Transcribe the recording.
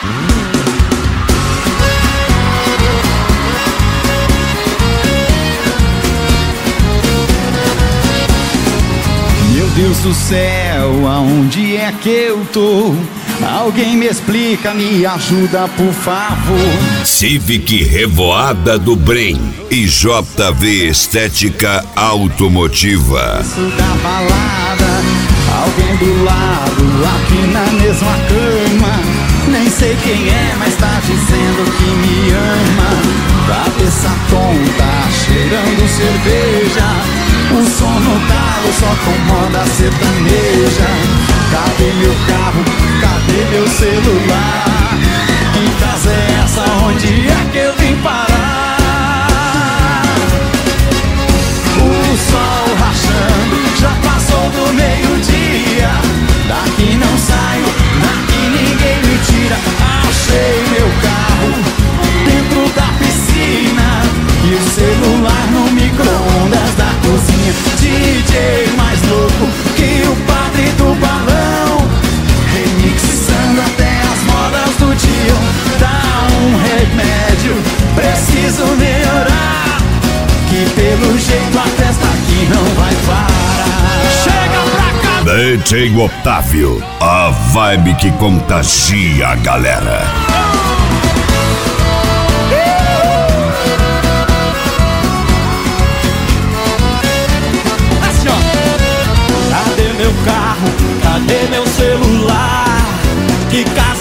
Meu Deus do céu, aonde é que eu tô? Alguém me explica, me ajuda, por favor. Civic Revoada do Brem e JV Estética Automotiva. Isso da balada, alguém do lado, aqui na mesma cama. Nem sei quem é, mas tá dizendo que me ama. Cabeça tonta, cheirando cerveja. O som no carro só com moda sertaneja. Cadê meu carro? Cadê meu celular? Que casa é essa? Onde é que eu vim parar? O sol rachando, já passou do meio-dia. Daqui não saio, daqui ninguém me tira. Achei meu carro dentro da piscina e o celular no micro-ondas da cozinha. DJ mais louco que o padre do balão, remixando até as modas do dia. Dá um remédio, preciso melhorar, que pelo jeito a festa aqui não vai parar. Chega pra cá! DJ Otávio, a vibe que contagia a galera. Cadê meu carro? Cadê meu celular? Que casa